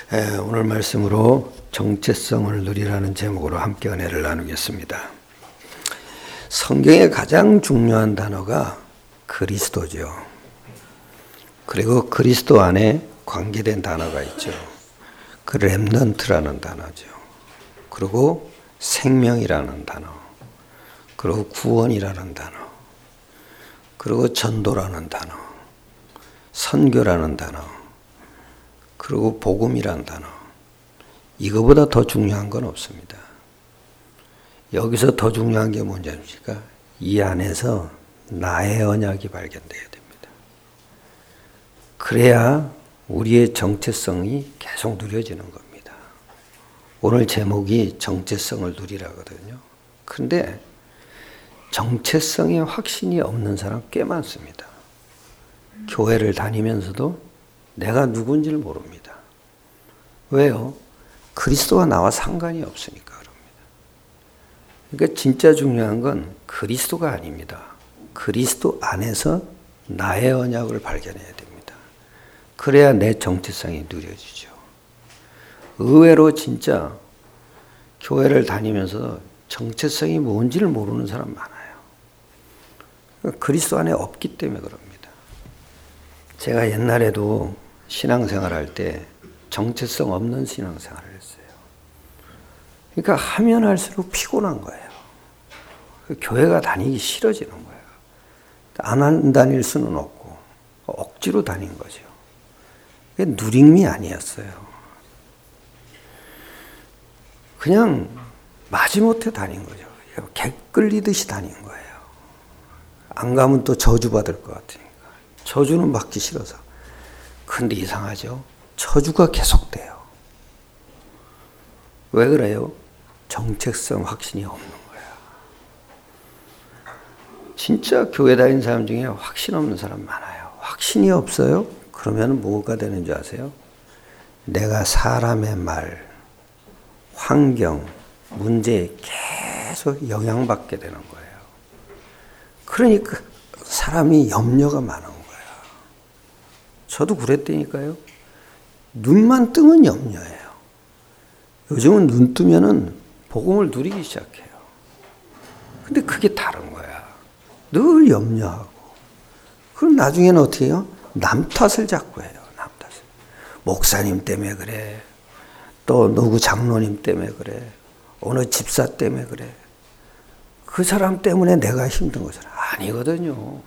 오늘 말씀으로 정체성을 누리라는 제목으로 함께 은혜를 나누겠습니다. 성경의 가장 중요한 단어가 그리스도죠. 그리고 그리스도 안에 관계된 단어가 있죠. 그 렘넌트라는 단어죠. 그리고 생명이라는 단어, 그리고 구원이라는 단어, 그리고 전도라는 단어, 선교라는 단어, 그리고 복음이라는 단어. 이거보다 더 중요한 건 없습니다. 여기서 더 중요한 게 뭔지 아십니까? 이 안에서 나의 언약이 발견돼야 됩니다. 그래야 우리의 정체성이 계속 누려지는 겁니다. 오늘 제목이 정체성을 누리라거든요. 그런데 정체성에 확신이 없는 사람 꽤 많습니다. 교회를 다니면서도 내가 누군지를 모릅니다. 왜요? 그리스도와 나와 상관이 없으니까 그럽니다. 그러니까 진짜 중요한 건 그리스도가 아닙니다. 그리스도 안에서 나의 언약을 발견해야 됩니다. 그래야 내 정체성이 누려지죠. 의외로 진짜 교회를 다니면서 정체성이 뭔지를 모르는 사람 많아요. 그리스도 안에 없기 때문에 그럽니다. 제가 옛날에도 신앙생활 할 때 정체성 없는 신앙생활을 했어요. 그러니까 하면 할수록 피곤한 거예요. 교회가 다니기 싫어지는 거예요. 안 다닐 수는 없고 억지로 다닌 거죠. 그게 누림이 아니었어요. 그냥 마지못해 다닌 거죠. 개 끌리듯이 다닌 거예요. 안 가면 또 저주받을 것 같으니까. 저주는 받기 싫어서. 근데 이상하죠? 저주가 계속돼요. 왜 그래요? 정체성 확신이 없는 거야. 진짜 교회 다니는 사람 중에 확신 없는 사람 많아요. 확신이 없어요? 그러면 뭐가 되는 줄 아세요? 내가 사람의 말, 환경, 문제에 계속 영향받게 되는 거예요. 그러니까 사람이 염려가 많은 거예요. 저도 그랬다니까요. 눈만 뜨면 염려해요. 요즘은 눈 뜨면은 복음을 누리기 시작해요. 근데 그게 다른 거야. 늘 염려하고. 그럼 나중에는 어떻게 해요? 남 탓을 자꾸 해요. 남 탓을. 목사님 때문에 그래. 또 누구 장로님 때문에 그래. 어느 집사 때문에 그래. 그 사람 때문에 내가 힘든 거잖아. 아니거든요.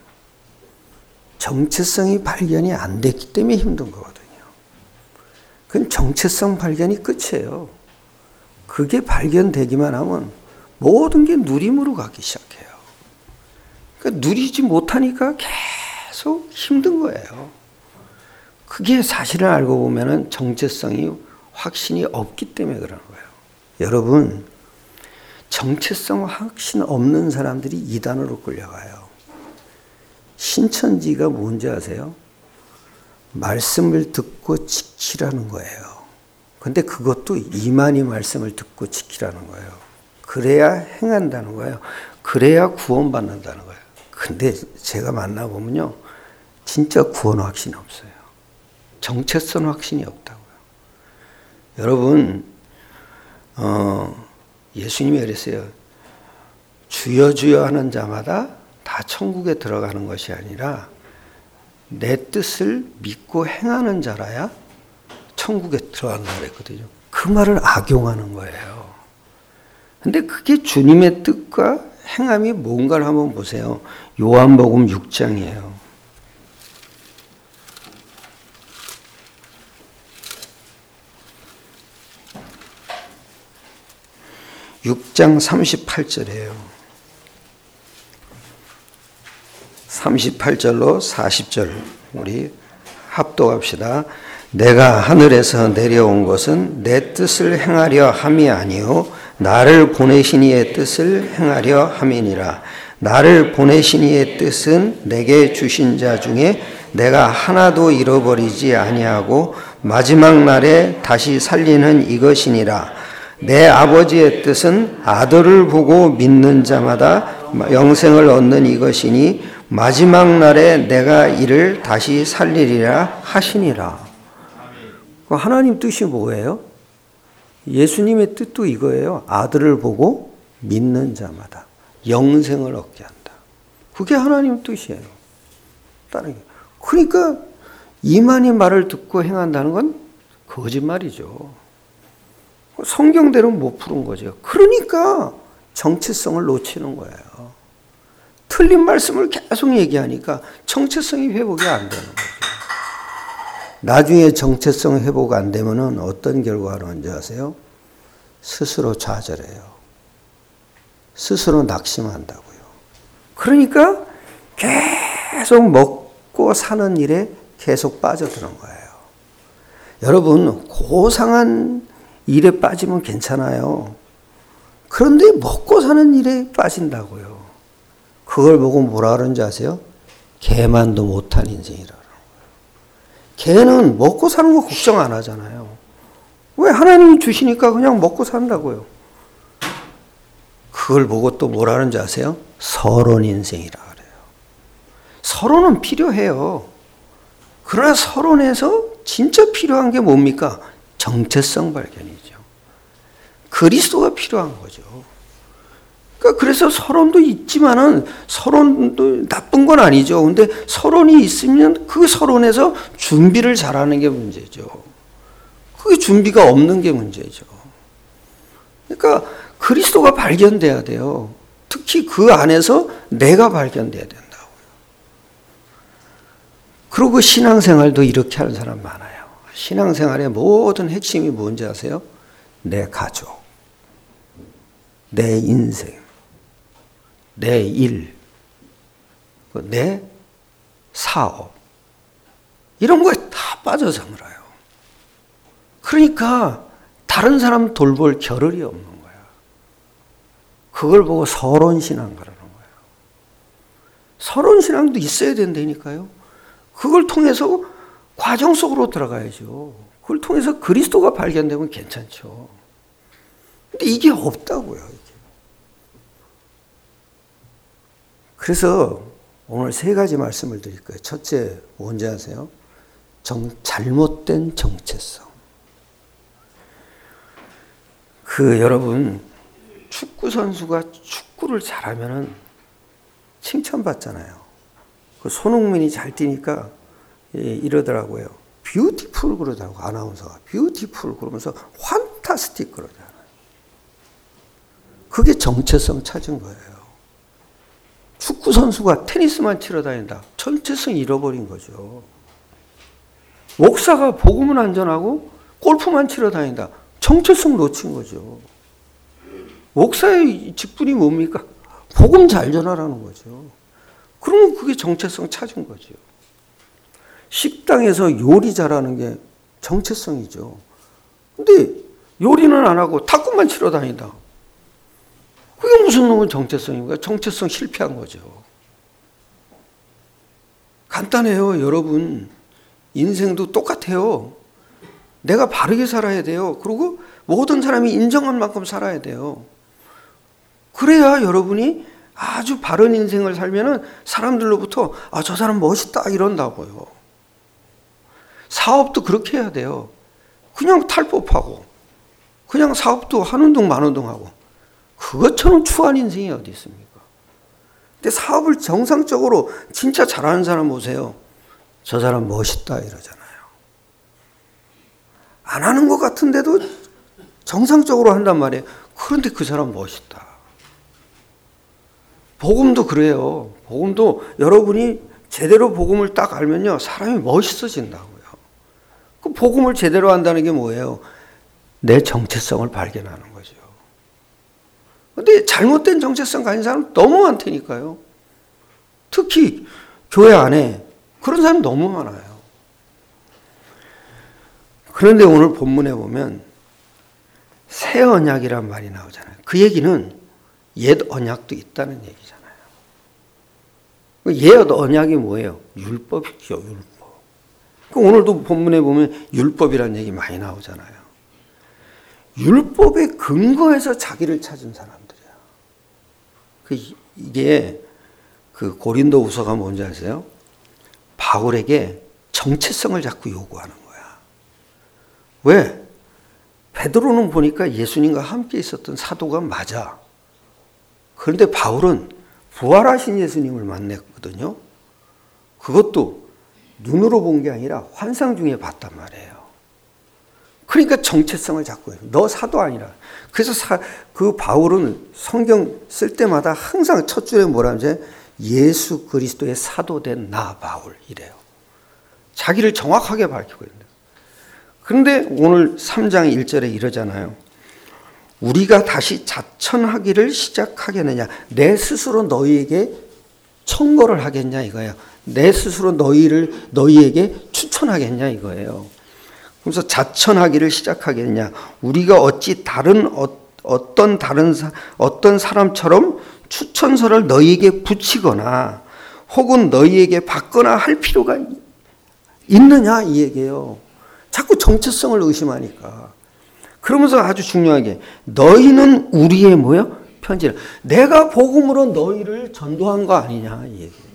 정체성이 발견이 안 됐기 때문에 힘든 거거든요. 그건 정체성 발견이 끝이에요. 그게 발견되기만 하면 모든 게 누림으로 가기 시작해요. 그러니까 누리지 못하니까 계속 힘든 거예요. 그게 사실을 알고 보면은 정체성이 확신이 없기 때문에 그러는 거예요. 여러분, 정체성 확신 없는 사람들이 이단으로 끌려가요. 신천지가 뭔지 아세요? 말씀을 듣고 지키라는 거예요. 근데 그것도 이만희 말씀을 듣고 지키라는 거예요. 그래야 행한다는 거예요. 그래야 구원받는다는 거예요. 근데 제가 만나보면요. 진짜 구원 확신이 없어요. 정체성 확신이 없다고요. 여러분, 예수님이 그랬어요. 주여 주여 하는 자마다 다 천국에 들어가는 것이 아니라 내 뜻을 믿고 행하는 자라야 천국에 들어간다고 그랬거든요. 그 말을 악용하는 거예요. 근데 그게 주님의 뜻과 행함이 뭔가를 한번 보세요. 요한복음 6장이에요. 6장 38절이에요. 38절로 40절 우리 합독합시다. 내가 하늘에서 내려온 것은 내 뜻을 행하려 함이 아니요 나를 보내신 이의 뜻을 행하려 함이니라. 나를 보내신 이의 뜻은 내게 주신 자 중에 내가 하나도 잃어버리지 아니하고 마지막 날에 다시 살리는 이것이니라. 내 아버지의 뜻은 아들을 보고 믿는 자마다 영생을 얻는 이것이니 마지막 날에 내가 이를 다시 살리리라 하시니라. 하나님 뜻이 뭐예요? 예수님의 뜻도 이거예요. 아들을 보고 믿는 자마다 영생을 얻게 한다. 그게 하나님 뜻이에요. 다른 게. 그러니까 이만희 말을 듣고 행한다는 건 거짓말이죠. 성경대로 못 푸는 거죠. 그러니까 정체성을 놓치는 거예요. 틀린 말씀을 계속 얘기하니까 정체성이 회복이 안 되는 거죠. 나중에 정체성 회복 안 되면은 어떤 결과가 오는지 아세요? 스스로 좌절해요. 스스로 낙심한다고요. 그러니까 계속 먹고 사는 일에 계속 빠져드는 거예요. 여러분, 고상한 일에 빠지면 괜찮아요. 그런데 먹고 사는 일에 빠진다고요. 그걸 보고 뭐라 그러는지 아세요? 개만도 못한 인생이라. 개는 먹고 사는 거 걱정 안 하잖아요. 왜? 하나님이 주시니까 그냥 먹고 산다고요. 그걸 보고 또 뭐라 하는지 아세요? 서론 인생이라 그래요. 서론은 필요해요. 그러나 서론에서 진짜 필요한 게 뭡니까? 정체성 발견이죠. 그리스도가 필요한 거죠. 그러니까 그래서 서론도 있지만은 서론도 나쁜 건 아니죠. 근데 서론이 있으면 그 서론에서 준비를 잘하는 게 문제죠. 그게 준비가 없는 게 문제죠. 그러니까 그리스도가 발견돼야 돼요. 특히 그 안에서 내가 발견돼야 된다고요. 그리고 신앙생활도 이렇게 하는 사람 많아요. 신앙생활의 모든 핵심이 뭔지 아세요? 내 가족, 내 인생, 내 일, 내 사업, 이런 거에 다 빠져서 물어요. 그러니까 다른 사람 돌볼 겨를이 없는 거야. 그걸 보고 서론신앙 그러는 거예요. 서론신앙도 있어야 된다니까요. 그걸 통해서 과정 속으로 들어가야죠. 그걸 통해서 그리스도가 발견되면 괜찮죠. 근데 이게 없다고요. 이게. 그래서 오늘 세 가지 말씀을 드릴 거예요. 첫째, 뭔지 아세요? 잘못된 정체성. 여러분, 축구 선수가 축구를 잘하면은 칭찬받잖아요. 손흥민이 잘 뛰니까 이러더라고요. 뷰티풀 그러더라고, 아나운서가. 뷰티풀 그러면서 환타스틱 그러잖아요. 그게 정체성 찾은 거예요. 축구 선수가 테니스만 치러 다닌다. 정체성 잃어버린 거죠. 목사가 복음은 안전하고 골프만 치러 다닌다. 정체성 놓친 거죠. 목사의 직분이 뭡니까? 복음 잘 전하라는 거죠. 그러면 그게 정체성 찾은 거죠. 식당에서 요리 잘하는 게 정체성이죠. 근데 요리는 안 하고 탁구만 치러 다닌다. 그게 무슨 놈의 정체성입니까? 정체성 실패한 거죠. 간단해요, 여러분. 인생도 똑같아요. 내가 바르게 살아야 돼요. 그리고 모든 사람이 인정한 만큼 살아야 돼요. 그래야 여러분이 아주 바른 인생을 살면은 사람들로부터 저 사람 멋있다 이런다고요. 사업도 그렇게 해야 돼요. 그냥 탈법하고 그냥 사업도 하는 둥 마는 둥 하고 그것처럼 추한 인생이 어디 있습니까? 근데 사업을 정상적으로 진짜 잘하는 사람 보세요. 저 사람 멋있다 이러잖아요. 안 하는 것 같은데도 정상적으로 한단 말이에요. 그런데 그 사람 멋있다. 복음도 그래요. 복음도 여러분이 제대로 복음을 딱 알면요, 사람이 멋있어진다고요. 그 복음을 제대로 한다는 게 뭐예요? 내 정체성을 발견하는 거죠. 근데 잘못된 정체성 가진 사람 너무 많다니까요. 특히 교회 안에 그런 사람 너무 많아요. 그런데 오늘 본문에 보면 새 언약이란 말이 나오잖아요. 그 얘기는 옛 언약도 있다는 얘기잖아요. 옛 언약이 뭐예요? 율법이죠, 율법. 오늘도 본문에 보면 율법이라는 얘기 많이 나오잖아요. 율법의 근거에서 자기를 찾은 사람들이야. 이게 그 고린도후서가 뭔지 아세요? 바울에게 정체성을 자꾸 요구하는 거야. 왜? 베드로는 보니까 예수님과 함께 있었던 사도가 맞아. 그런데 바울은 부활하신 예수님을 만났거든요. 그것도 눈으로 본 게 아니라 환상 중에 봤단 말이에요. 그러니까 정체성을 잡고 해요. 너 사도 아니라. 그래서 그 바울은 성경 쓸 때마다 항상 첫 줄에 뭐라는지 예수 그리스도의 사도된 나 바울 이래요. 자기를 정확하게 밝히고 있는데. 그런데 오늘 3장 1절에 이러잖아요. 우리가 다시 자천하기를 시작하겠느냐. 내 스스로 너희에게 청거를 하겠냐 이거예요. 내 스스로 너희에게 추천하겠냐 이거예요. 그래서 자천하기를 시작하겠냐. 우리가 어찌 어떤 사람처럼 추천서를 너희에게 붙이거나 혹은 너희에게 받거나 할 필요가 있느냐 이 얘기예요. 자꾸 정체성을 의심하니까. 그러면서 아주 중요하게 너희는 우리의 뭐요? 편지라. 내가 복음으로 너희를 전도한 거 아니냐 이 얘기예요.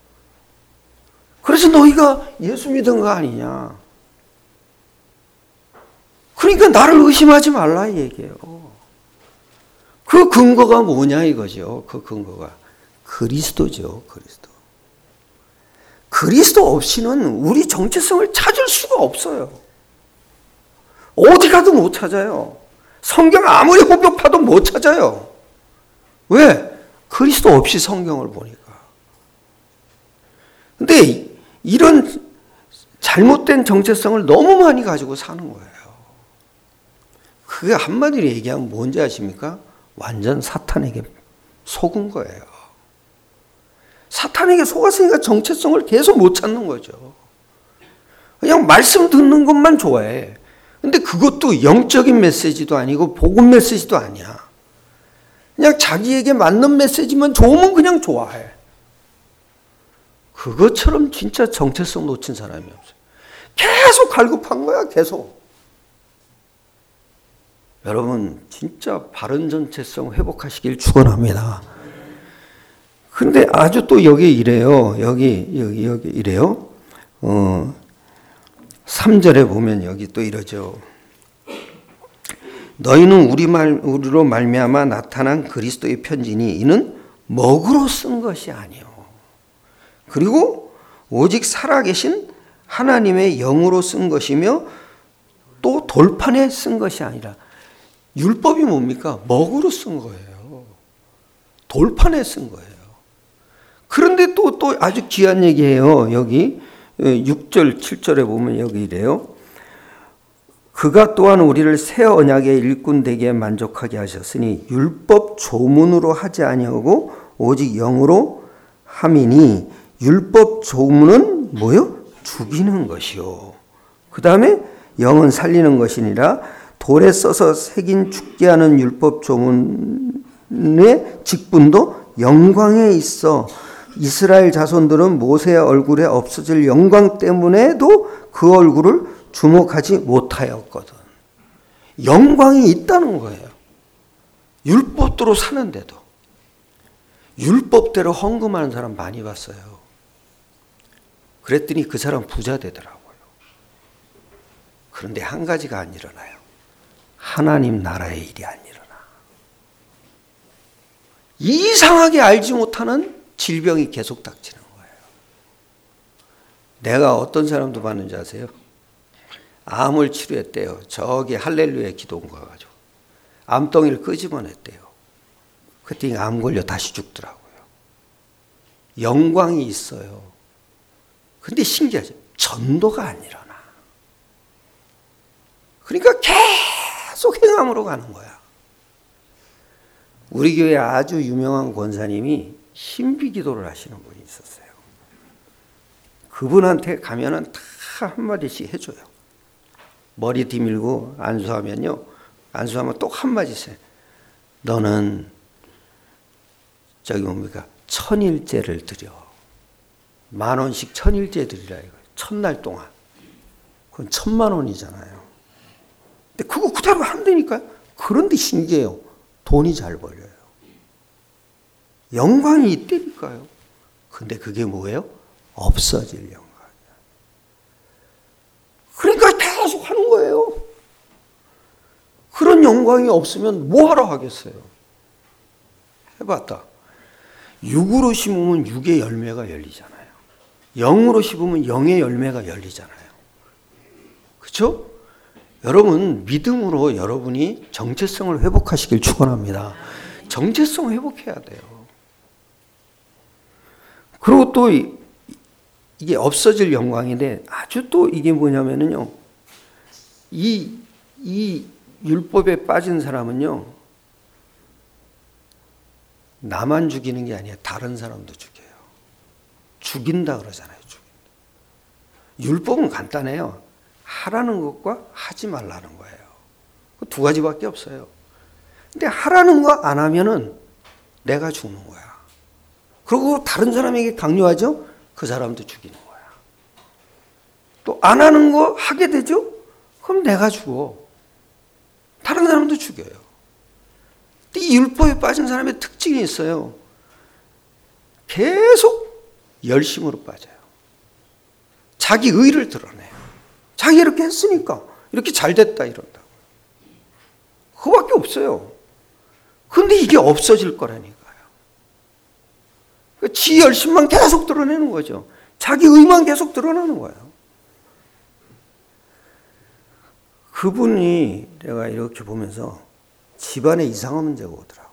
그래서 너희가 예수 믿은 거 아니냐. 그러니까 나를 의심하지 말라 이 얘기예요. 그 근거가 뭐냐 이거죠. 그 근거가 그리스도죠. 그리스도 없이는 우리 정체성을 찾을 수가 없어요. 어디 가도 못 찾아요. 성경 아무리 호흡파도 못 찾아요. 왜? 그리스도 없이 성경을 보니까. 근데 이런 잘못된 정체성을 너무 많이 가지고 사는 거예요. 그게 한마디로 얘기하면 뭔지 아십니까? 완전 사탄에게 속은 거예요. 사탄에게 속았으니까 정체성을 계속 못 찾는 거죠. 그냥 말씀 듣는 것만 좋아해. 근데 그것도 영적인 메시지도 아니고 복음 메시지도 아니야. 그냥 자기에게 맞는 메시지만 좋으면 그냥 좋아해. 그것처럼 진짜 정체성 놓친 사람이 없어요. 계속 갈급한 거야, 계속. 여러분, 진짜 바른 정체성 회복하시길 축원합니다. 근데 아주 또 여기 이래요. 여기 이래요. 3절에 보면 여기 또 이러죠. 너희는 우리로 말미암아 나타난 그리스도의 편지니 이는 먹으로 쓴 것이 아니요. 그리고 오직 살아계신 하나님의 영으로 쓴 것이며 또 돌판에 쓴 것이 아니라 율법이 뭡니까? 먹으로 쓴 거예요. 돌판에 쓴 거예요. 그런데 또 아주 귀한 얘기예요. 여기 6절, 7절에 보면 여기 이래요. 그가 또한 우리를 새 언약의 일꾼 되게 만족하게 하셨으니 율법 조문으로 하지 아니하고 오직 영으로 함이니 율법 조문은 뭐요? 죽이는 것이요. 그 다음에 영은 살리는 것이니라. 돌에 써서 새긴 죽게 하는 율법 조문의 직분도 영광에 있어 이스라엘 자손들은 모세의 얼굴에 없어질 영광 때문에도 그 얼굴을 주목하지 못하였거든. 영광이 있다는 거예요. 율법대로 사는데도. 율법대로 헌금하는 사람 많이 봤어요. 그랬더니 그 사람 부자 되더라고요. 그런데 한 가지가 안 일어나요. 하나님 나라의 일이 안 일어나. 이상하게 알지 못하는 질병이 계속 닥치는 거예요. 내가 어떤 사람도 봤는지 아세요? 암을 치료했대요. 저기 할렐루야 기도원 가가지고 암덩이를 끄집어냈대요. 그랬더니 암 걸려 다시 죽더라고요. 영광이 있어요. 근데 신기하죠. 전도가 안 일어나. 그러니까 계속 행함으로 가는 거야. 우리 교회 아주 유명한 권사님이 신비기도를 하시는 분이 있었어요. 그분한테 가면은 다 한마디씩 해줘요. 머리 뒤밀고 안수하면요. 안수하면 또 한마디씩 해요. 너는 저기 뭡니까? 천일제를 드려. 10,000원씩 천일제 드리라 이거예요. 첫날 동안. 그건 10,000,000원이잖아요. 근데 그거 그대로 한다니까요. 그런데 신기해요. 돈이 잘 벌려요. 영광이 있다니까요. 근데 그게 뭐예요? 없어질 영광이야. 그러니까 계속 하는 거예요. 영광이 없으면 뭐하러 하겠어요? 해봤다. 육으로 심으면 육의 열매가 열리잖아요. 영으로 심으면 영의 열매가 열리잖아요. 그렇죠? 여러분 믿음으로 여러분이 정체성을 회복하시길 축원합니다. 정체성 회복해야 돼요. 그리고 또 이게 없어질 영광인데 아주 또 이게 뭐냐면요. 이 율법에 빠진 사람은요. 나만 죽이는 게 아니에요. 다른 사람도 죽여요. 죽인다 그러잖아요. 율법은 간단해요. 하라는 것과 하지 말라는 거예요. 그 두 가지밖에 없어요. 근데 하라는 거 안 하면은 내가 죽는 거야. 그리고 다른 사람에게 강요하죠? 그 사람도 죽이는 거야. 또 안 하는 거 하게 되죠? 그럼 내가 죽어. 다른 사람도 죽여요. 이 율법에 빠진 사람의 특징이 있어요. 계속 열심으로 빠져요. 자기 의를 드러내요. 자기 이렇게 했으니까 이렇게 잘 됐다 이런다고. 그거밖에 없어요. 근데 이게 없어질 거라니까요. 지 열심만 계속 드러내는 거죠. 자기 의만 계속 드러나는 거예요. 그분이 내가 이렇게 보면서 집안에 이상한 문제가 오더라고요.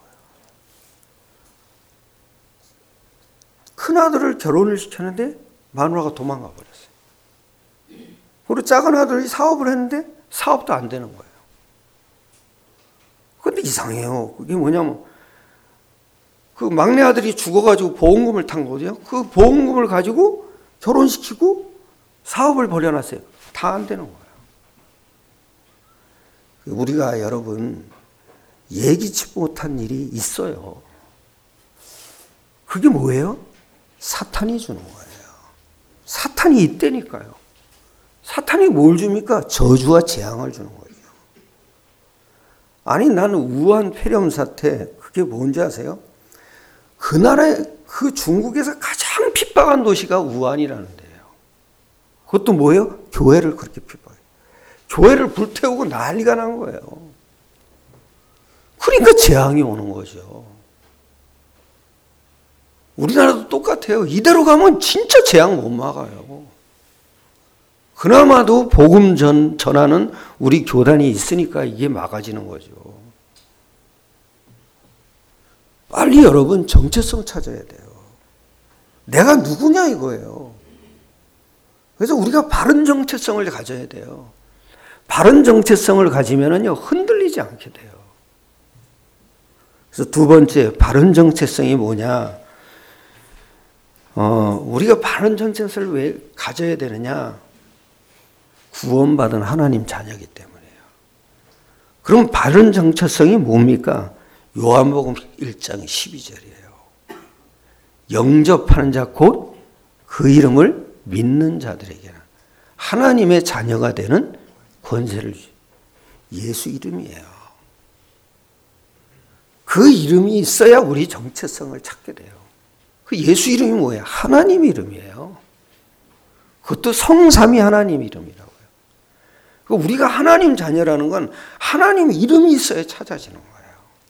큰아들을 결혼을 시켰는데 마누라가 도망가 버렸어요. 그리고 작은 아들이 사업을 했는데 사업도 안 되는 거예요. 그런데 이상해요. 그게 뭐냐면 그 막내 아들이 죽어가지고 보험금을 탄 거죠. 그 보험금을 가지고 결혼시키고 사업을 벌여놨어요. 다 안 되는 거예요. 우리가 여러분 예기치 못한 일이 있어요. 그게 뭐예요? 사탄이 주는 거예요. 사탄이 있다니까요. 사탄이 뭘 줍니까? 저주와 재앙을 주는 거예요. 아니 나는 우한 폐렴 사태 그게 뭔지 아세요? 그 나라에 그 중국에서 가장 핍박한 도시가 우한이라는 데예요. 그것도 뭐예요? 교회를 그렇게 핍박해요. 교회를 불태우고 난리가 난 거예요. 그러니까 재앙이 오는 거죠. 우리나라도 똑같아요. 이대로 가면 진짜 재앙 못 막아요. 그나마도 복음 전하는 우리 교단이 있으니까 이게 막아지는 거죠. 빨리 여러분 정체성 찾아야 돼요. 내가 누구냐 이거예요. 그래서 우리가 바른 정체성을 가져야 돼요. 바른 정체성을 가지면은요 흔들리지 않게 돼요. 그래서 두 번째 바른 정체성이 뭐냐? 우리가 바른 정체성을 왜 가져야 되느냐? 구원받은 하나님 자녀이기 때문이에요. 그럼 바른 정체성이 뭡니까? 요한복음 1장 12절이에요. 영접하는 자 곧 그 이름을 믿는 자들에게는 하나님의 자녀가 되는 권세를 주시. 예수 이름이에요. 그 이름이 있어야 우리 정체성을 찾게 돼요. 그 예수 이름이 뭐예요? 하나님 이름이에요. 그것도 성삼위 하나님 이름이라고요. 우리가 하나님 자녀라는 건 하나님 이름이 있어야 찾아지는 거예요.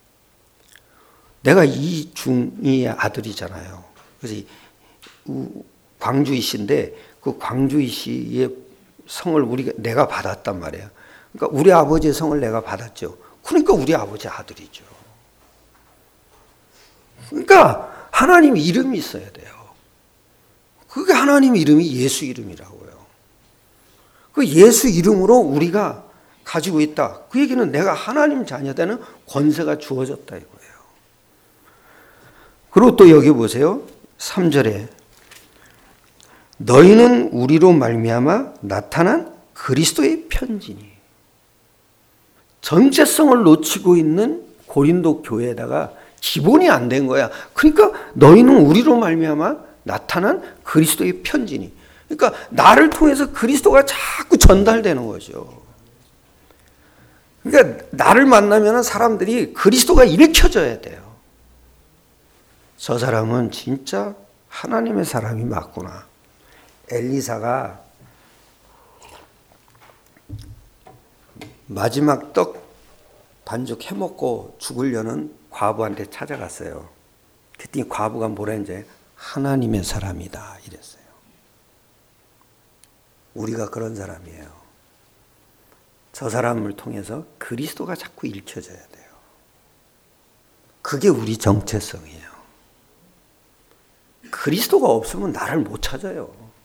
내가 이중이의 아들이잖아요. 그래서 광주이 씨인데 그 광주이 씨의 성을 내가 받았단 말이에요. 그러니까 우리 아버지의 성을 내가 받았죠. 그러니까 우리 아버지 아들이죠. 그러니까 하나님 이름이 있어야 돼요. 그게 하나님 이름이 예수 이름이라고요. 그 예수 이름으로 우리가 가지고 있다. 그 얘기는 내가 하나님 자녀 되는 권세가 주어졌다 이거예요. 그리고 또 여기 보세요. 3절에 너희는 우리로 말미암아 나타난 그리스도의 편지니. 정체성을 놓치고 있는 고린도 교회에다가 기본이 안 된 거야. 그러니까 너희는 우리로 말미암아 나타난 그리스도의 편지니. 그러니까 나를 통해서 그리스도가 자꾸 전달되는 거죠. 그러니까 나를 만나면 사람들이 그리스도가 일켜져야 돼요. 저 사람은 진짜 하나님의 사람이 맞구나. 엘리사가 마지막 떡 반죽 해먹고 죽으려는 과부한테 찾아갔어요. 그랬더니 과부가 뭐라 했는지 하나님의 사람이다 이랬어요. 우리가 그런 사람이에요. 저 사람을 통해서 그리스도가 자꾸 읽혀져야 돼요. 그게 우리 정체성이에요. 그리스도가 없으면 나를 못 찾아요.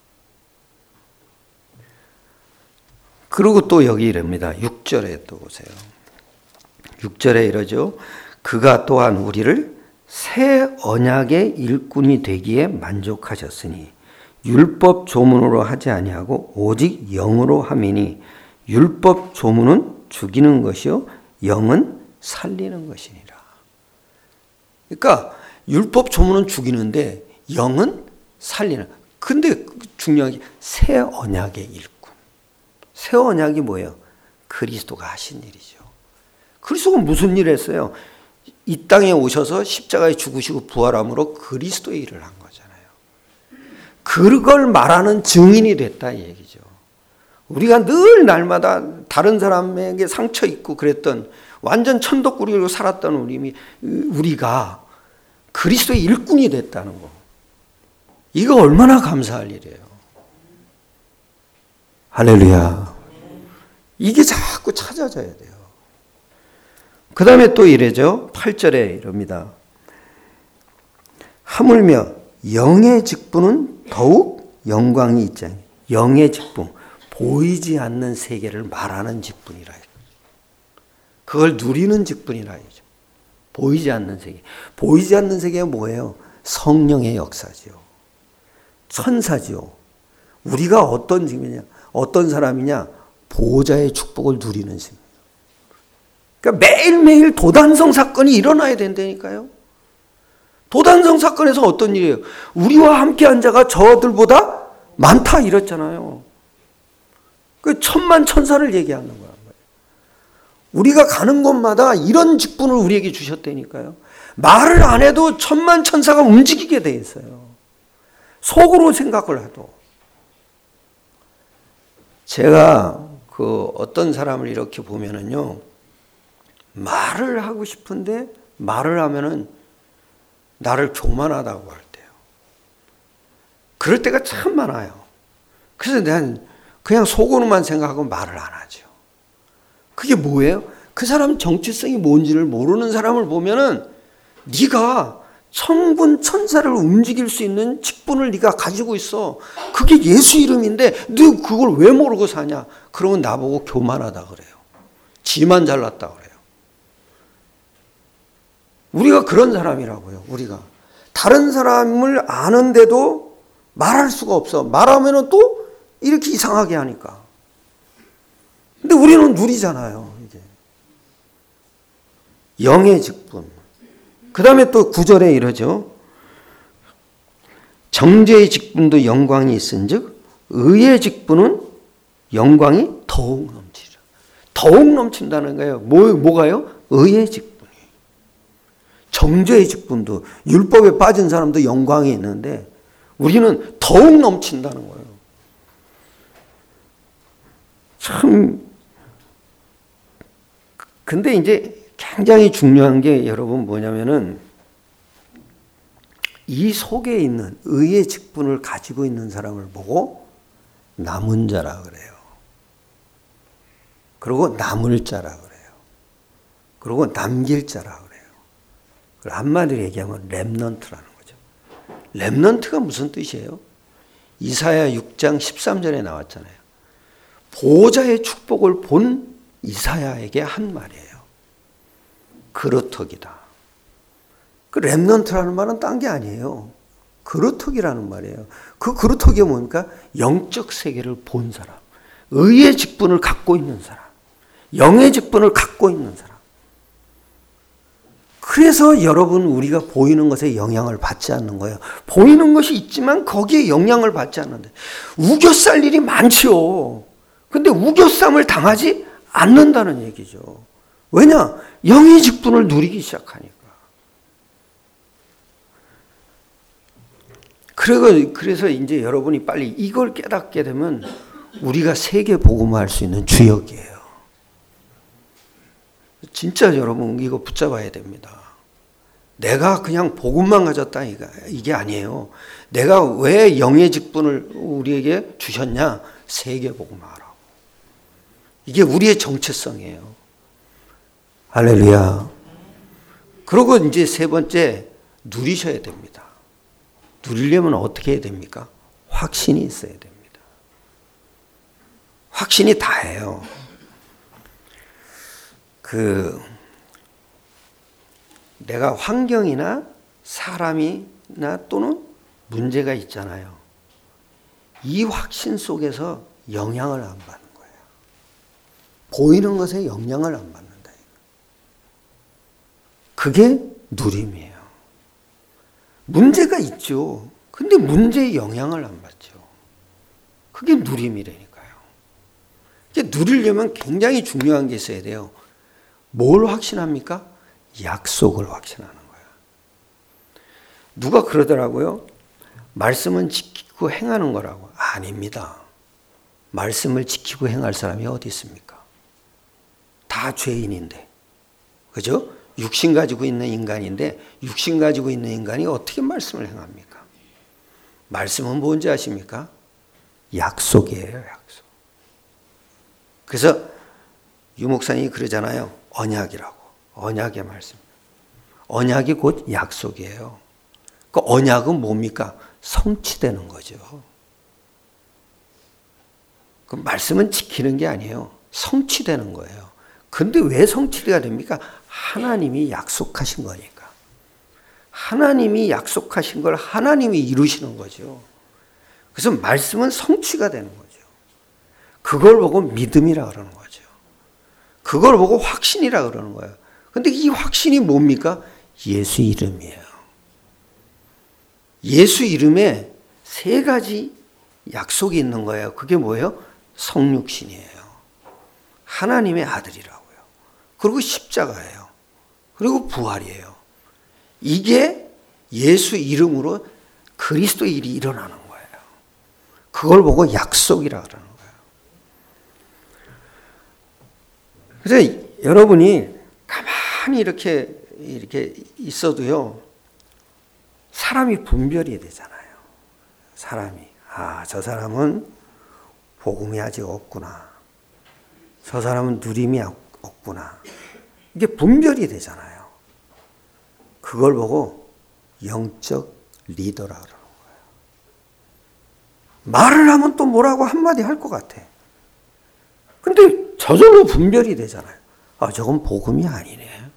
그리고 또 여기 이럽니다. 6절에 또 보세요. 6절에 이러죠. 그가 또한 우리를 새 언약의 일꾼이 되기에 만족하셨으니 율법 조문으로 하지 아니하고 오직 영으로 함이니 율법 조문은 죽이는 것이요 영은 살리는 것이니라. 그러니까 율법 조문은 죽이는데 영은 살리는. 근데 중요한 게 새 언약의 일꾼. 새 언약이 뭐예요? 그리스도가 하신 일이죠. 그리스도가 무슨 일을 했어요? 이 땅에 오셔서 십자가에 죽으시고 부활함으로 그리스도의 일을 한 거잖아요. 그걸 말하는 증인이 됐다 이 얘기죠. 우리가 늘 날마다 다른 사람에게 상처 입고 그랬던 완전 천덕꾸리로 살았던 우리가 그리스도의 일꾼이 됐다는 거. 이거 얼마나 감사할 일이에요. 할렐루야. 이게 자꾸 찾아져야 돼요. 그 다음에 또 이래죠. 8절에 이럽니다. 하물며 영의 직분은 더욱 영광이 있지 않니. 영의 직분, 보이지 않는 세계를 말하는 직분이라. 그걸 누리는 직분이라. 보이지 않는 세계. 보이지 않는 세계가 뭐예요? 성령의 역사지요. 천사지요. 우리가 어떤 직분이냐? 어떤 사람이냐? 보호자의 축복을 누리는 신. 그러니까 매일매일 도단성 사건이 일어나야 된다니까요. 도단성 사건에서 어떤 일이에요? 우리와 함께한 자가 저들보다 많다 이랬잖아요. 그 천만 천사를 얘기하는 거야. 우리가 가는 곳마다 이런 직분을 우리에게 주셨다니까요. 말을 안 해도 천만 천사가 움직이게 돼 있어요. 속으로 생각을 해도. 제가 어떤 사람을 이렇게 보면은요, 말을 하고 싶은데 말을 하면은 나를 교만하다고 할 때요. 그럴 때가 참 많아요. 그래서 내가 그냥 속으로만 생각하고 말을 안 하죠. 그게 뭐예요? 그 사람 정체성이 뭔지를 모르는 사람을 보면은 네가 천군 천사를 움직일 수 있는 직분을 네가 가지고 있어. 그게 예수 이름인데 너 그걸 왜 모르고 사냐? 그러면 나보고 교만하다 그래요. 지만 잘났다 그래요. 우리가 그런 사람이라고요. 우리가 다른 사람을 아는데도 말할 수가 없어. 말하면은 또 이렇게 이상하게 하니까. 근데 우리는 누리잖아요. 이게 영의 직분. 그 다음에 또 9절에 이러죠. 정죄의 직분도 영광이 있은즉 의의 직분은 영광이 더욱 넘치리라. 더욱 넘친다는 거예요. 뭐가요? 의의 직분이. 정죄의 직분도 율법에 빠진 사람도 영광이 있는데 우리는 더욱 넘친다는 거예요. 참. 근데 이제 굉장히 중요한 게 여러분 뭐냐면은 이 속에 있는 의의 직분을 가지고 있는 사람을 보고 남은 자라 그래요. 그리고 남을 자라 그래요. 그리고 남길 자라 그래요. 한마디로 얘기하면 렘넌트라는 거죠. 렘넌트가 무슨 뜻이에요? 이사야 6장 13절에 나왔잖아요. 보호자의 축복을 본 이사야에게 한 말이에요. 그루터기다. 그 렘넌트라는 말은 딴 게 아니에요. 그루터기라는 말이에요. 그 그루터기가 뭡니까? 영적 세계를 본 사람. 의의 직분을 갖고 있는 사람. 영의 직분을 갖고 있는 사람. 그래서 여러분 우리가 보이는 것에 영향을 받지 않는 거예요. 보이는 것이 있지만 거기에 영향을 받지 않는데 우겨쌀 일이 많죠. 근데 우겨쌈을 당하지 않는다는 얘기죠. 왜냐? 영의 직분을 누리기 시작하니까. 그래서 이제 여러분이 빨리 이걸 깨닫게 되면 우리가 세계 복음화할 수 있는 주역이에요. 진짜 여러분 이거 붙잡아야 됩니다. 내가 그냥 복음만 가졌다 이게 아니에요. 내가 왜 영의 직분을 우리에게 주셨냐? 세계 복음하라고. 이게 우리의 정체성이에요. 할렐루야. 그리고 이제 세 번째, 누리셔야 됩니다. 누리려면 어떻게 해야 됩니까? 확신이 있어야 됩니다. 확신이 다예요. 내가 환경이나 사람이나 또는 문제가 있잖아요. 이 확신 속에서 영향을 안 받는 거예요. 보이는 것에 영향을 안 받는다. 그게 누림이에요. 문제가 있죠. 근데 문제에 영향을 안 받죠. 그게 누림이라니까요. 이게 누리려면 굉장히 중요한 게 있어야 돼요. 뭘 확신합니까? 약속을 확신하는 거예요. 누가 그러더라고요. 말씀은 지키고 행하는 거라고. 아닙니다. 말씀을 지키고 행할 사람이 어디 있습니까? 다 죄인인데. 그죠? 육신 가지고 있는 인간인데 육신 가지고 있는 인간이 어떻게 말씀을 행합니까? 말씀은 뭔지 아십니까? 약속이에요. 약속. 그래서 유 목사님이 그러잖아요. 언약이라고. 언약의 말씀. 언약이 곧 약속이에요. 그 언약은 뭡니까? 성취되는 거죠. 그 말씀은 지키는 게 아니에요. 성취되는 거예요. 근데 왜 성취가 됩니까? 하나님이 약속하신 거니까. 하나님이 약속하신 걸 하나님이 이루시는 거죠. 그래서 말씀은 성취가 되는 거죠. 그걸 보고 믿음이라 그러는 거죠. 그걸 보고 확신이라 그러는 거예요. 근데 이 확신이 뭡니까? 예수 이름이에요. 예수 이름에 세 가지 약속이 있는 거예요. 그게 뭐예요? 성육신이에요. 하나님의 아들이라고요. 그리고 십자가예요. 그리고 부활이에요. 이게 예수 이름으로 그리스도의 일이 일어나는 거예요. 그걸 보고 약속이라 그러는 거예요. 그래서 여러분이 가만히 이렇게 있어도요, 사람이 분별이 되잖아요. 사람이. 저 사람은 복음이 아직 없구나. 저 사람은 누림이 없구나. 이게 분별이 되잖아요. 그걸 보고 영적 리더라 그러는 거예요. 말을 하면 또 뭐라고 한마디 할 것 같아. 근데 저절로 분별이 되잖아요. 저건 복음이 아니네.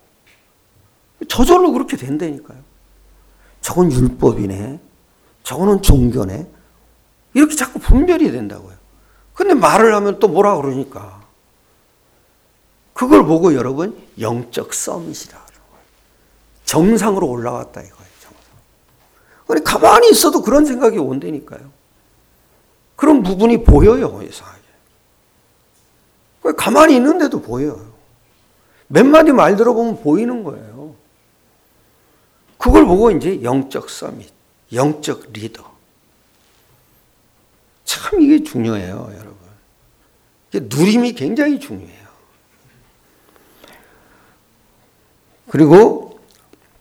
저절로 그렇게 된다니까요. 저건 율법이네. 저거는 종교네. 이렇게 자꾸 분별이 된다고요. 근데 말을 하면 또 뭐라 그러니까. 그걸 보고 여러분 영적 서밋이라 그러는 거예요. 정상으로 올라왔다 이거예요. 정상. 아니 가만히 있어도 그런 생각이 온다니까요. 그런 부분이 보여요. 이상하게. 가만히 있는데도 보여요. 몇 마디 말 들어보면 보이는 거예요. 그걸 보고 이제 영적 서밋, 영적 리더. 참 이게 중요해요, 여러분. 이게 누림이 굉장히 중요해요. 그리고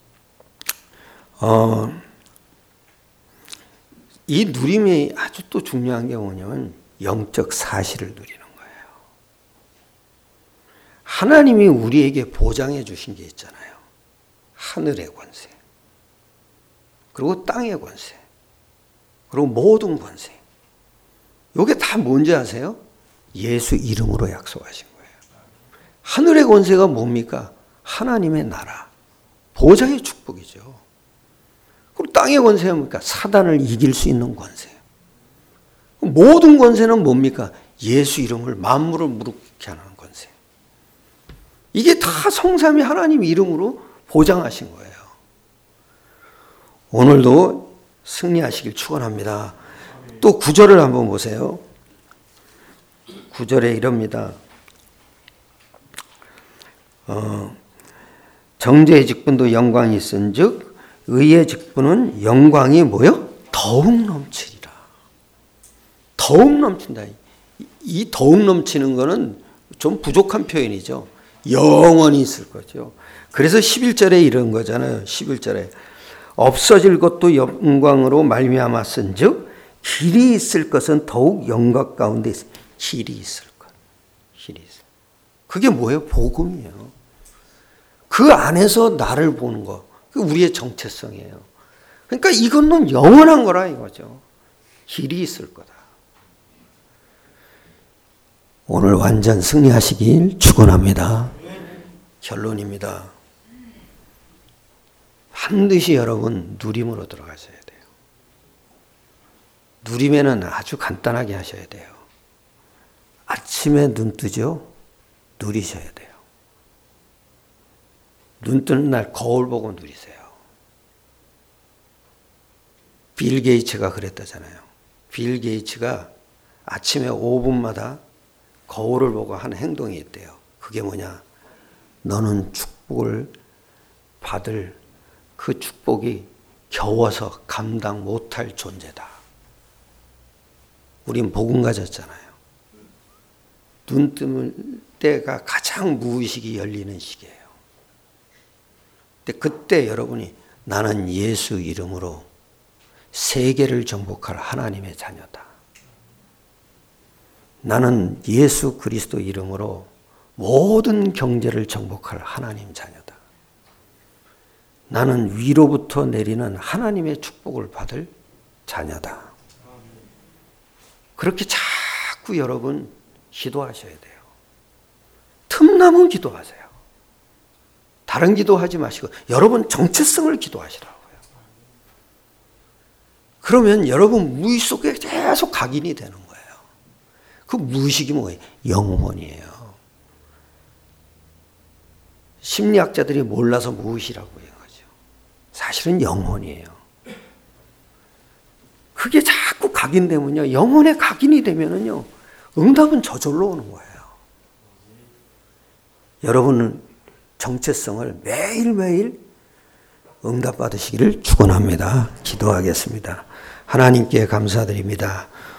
이 누림이 아주 또 중요한 게 뭐냐면 영적 사실을 누리는 거예요. 하나님이 우리에게 보장해 주신 게 있잖아요. 하늘의 권세. 그리고 땅의 권세. 그리고 모든 권세. 이게 다 뭔지 아세요? 예수 이름으로 약속하신 거예요. 하늘의 권세가 뭡니까? 하나님의 나라. 보장의 축복이죠. 그리고 땅의 권세는 뭡니까? 사단을 이길 수 있는 권세. 모든 권세는 뭡니까? 예수 이름을 만물을 무릎게 하는 권세. 이게 다 성삼위 하나님 이름으로 보장하신 거예요. 오늘도 승리하시길 축원합니다. 또 9절을 한번 보세요. 9절에 이럽니다. 정죄의 직분도 영광이 있은즉 의의 직분은 영광이 뭐요? 더욱 넘치리라. 더욱 넘친다. 이 더욱 넘치는 거는 좀 부족한 표현이죠. 영원히 있을 거죠. 그래서 11절에 이런 거잖아요. 11절에 없어질 것도 영광으로 말미암았은즉 길이 있을 것은 더욱 영광 가운데 길이 있을 것. 길이 있을. 그게 뭐예요? 복음이에요. 그 안에서 나를 보는 거. 그게 우리의 정체성이에요. 그러니까 이거는 영원한 거라 이거죠. 길이 있을 거다. 오늘 완전 승리하시길 축원합니다. 결론입니다. 반드시 여러분 누림으로 들어가셔야 돼요. 누림에는 아주 간단하게 하셔야 돼요. 아침에 눈 뜨죠? 누리셔야 돼요. 눈 뜨는 날 거울 보고 누리세요. 빌 게이츠가 그랬다잖아요. 빌 게이츠가 아침에 5분마다 거울을 보고 하는 행동이 있대요. 그게 뭐냐? 너는 축복을 받을 그 축복이 겨워서 감당 못할 존재다. 우린 복음 가졌잖아요. 눈 뜰 때가 가장 무의식이 열리는 시기예요. 근데 그때 여러분이 나는 예수 이름으로 세계를 정복할 하나님의 자녀다. 나는 예수 그리스도 이름으로 모든 경제를 정복할 하나님 자녀다. 나는 위로부터 내리는 하나님의 축복을 받을 자녀다. 그렇게 자꾸 여러분 기도하셔야 돼요. 틈나면 기도하세요. 다른 기도하지 마시고 여러분 정체성을 기도하시라고요. 그러면 여러분 무의 속에 계속 각인이 되는 거예요. 그 무의식이 뭐예요? 영혼이에요. 심리학자들이 몰라서 무의식이라고 해요. 사실은 영혼이에요. 그게 자꾸 각인되면요. 영혼에 각인이 되면은요. 응답은 저절로 오는 거예요. 여러분은 정체성을 매일매일 응답받으시기를 축원합니다. 기도하겠습니다. 하나님께 감사드립니다.